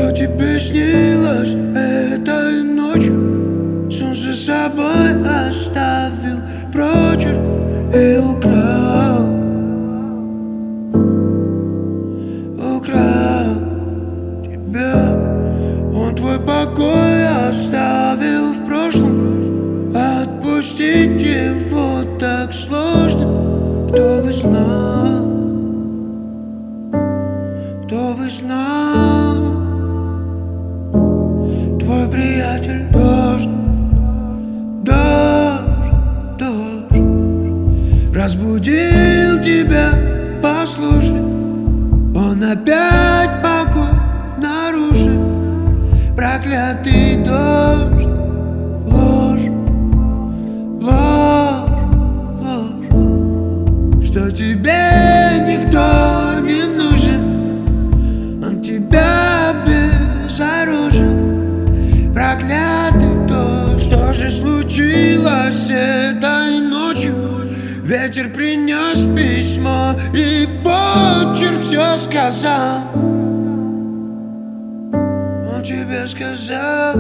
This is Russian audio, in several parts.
Что тебе снилось этой ночью? Сон за собой оставил прочерк и украл тебя. Он твой покой оставил в прошлом. Отпустить его так сложно. Кто бы знал, кто бы знал. Твой приятель дождь, дождь, дождь разбудил тебя, послушай. Он опять покой нарушит. Проклятый дождь, ложь, ложь, ложь. Что тебе никто не нужен, он тебя обезоружил. Проклятый дождь. Что же случилось этой ночью? Ветер принес письмо и почерк все сказал. Он тебе сказал,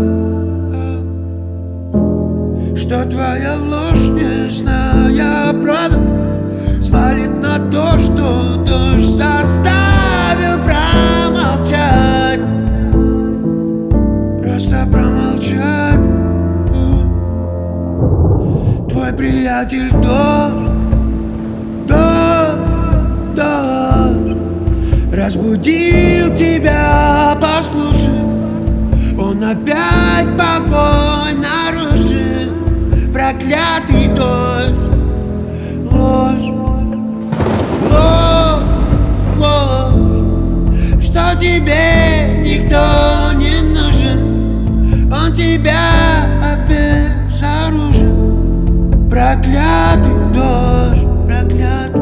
что твоя ложь, не зная правил, свалит на то, что дождь заставил промолчать. Просто промолчать. Твой приятель дождь, дождь, дождь разбудил тебя, послушай. Он опять покой нарушил. Проклятый дождь, ложь, ложь, ложь. Что тебе никто не нужен, он тебя обезоружил. Проклятый дождь, проклятый.